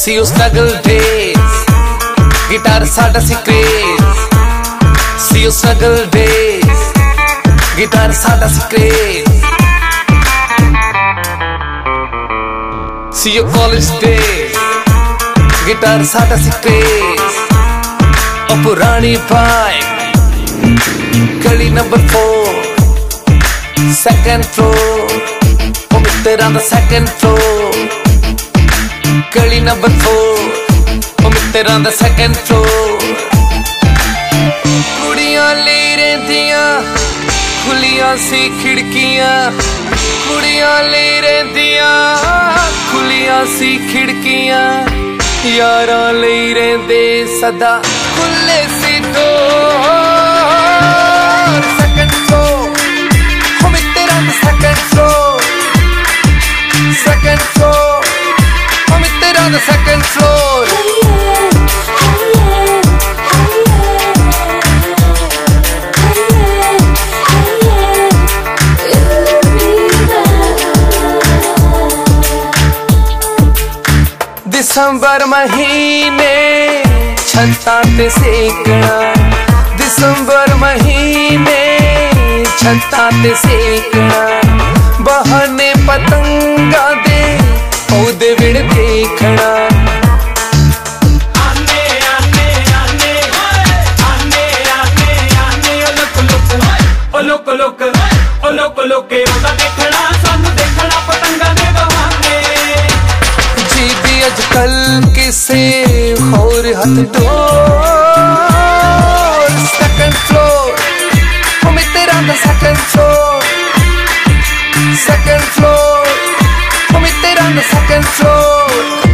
See you struggle days, guitar साडा सी craze. See you struggle days, guitar साडा सी craze. See you college days, guitar साडा सी craze. ओ पुरानी bike गली number 4 second floor. ओ मित्तरां दा second floor. गली नंबर 4 ओ मित्तरां दा second floor. कुड़ियां ले रहिंदियां खुलियां सी खिड़कियां. कुड़ियां ले रहिंदियां खुलियां सी खिड़कियां. यारां ले रहिंदे सदा खुले सी डोर. second floor ओ मित्तरां दा second floor. second floor ओ मित्तरां दा second floor. दिसंबर महीने छत्तां ते सेकना. दिसंबर महीने छत्तां ते सेकना. बहाने पतंगा दे पौधे विड़ देखना. आने आने आने आने आने आने ओ लुक लुक ओ लुक लुक ओदा देखना. सानू देखना पतंगा दे बहाने. जी भी अजकल किसे होर हथ डोर. second floor ओ मित्तरां दा second floor. second floor ओ मित्तरां दा second floor.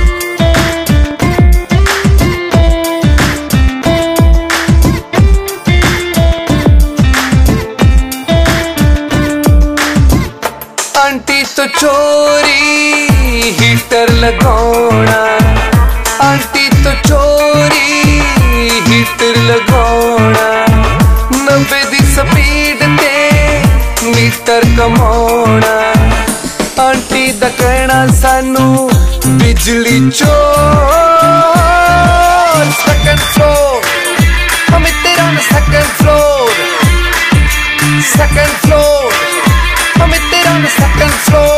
आंटी तो चोरी हीटर लगाना. आंटी तो चोरी हीटर लगाना. 90 दी स्पीड ते मीटर कमाना. आंटी दा कहना सानू बिजली चोर. second floor ओ मित्तरां दा second floor. second floor ओ मित्तरां दा second floor.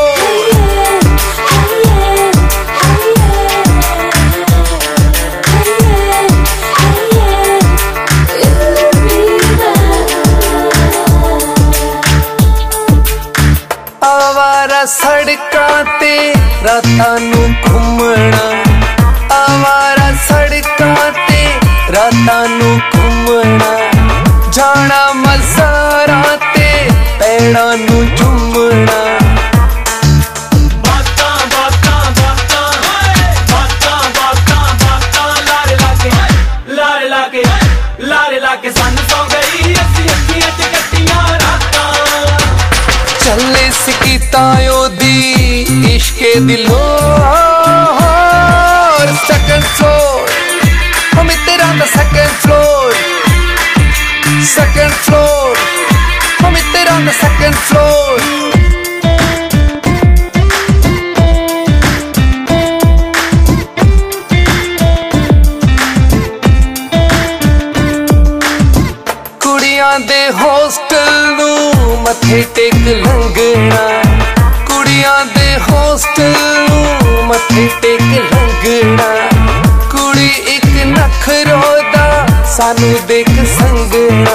आवारा सड़कां ते रातां नू घूमना. आवारा सड़कां ते रातां नू घूमना. जाना मज़ारां ते पैड़ां नू झूमना. बातां बातां बातां बातां बातां बातां लारे लाके लारे लाके लारे लाके सन सौ गई. असी अखियां च कट्टियां रातां. चले सिकीता ओदी इश्के दिलों. second floor ओ मित्तरां दा second floor. second floor ओ मित्तरां दा second floor. कुड़ियां दे हॉस्टल नू मथे टेक लंघना. कुड़ियां दे हॉस्टल नू मथे टेक लंघना. कुड़ी एक नखरो दा सानू देख संगना.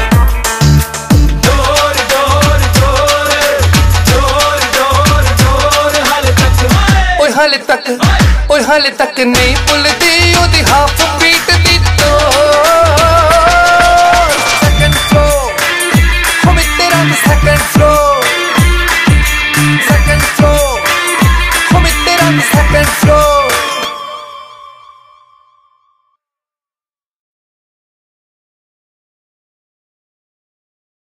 जोर जोर जोर जोर जोर जोर हाले तक ओए हाले तक नहीं भुलदी ओदी हाफ बीट दी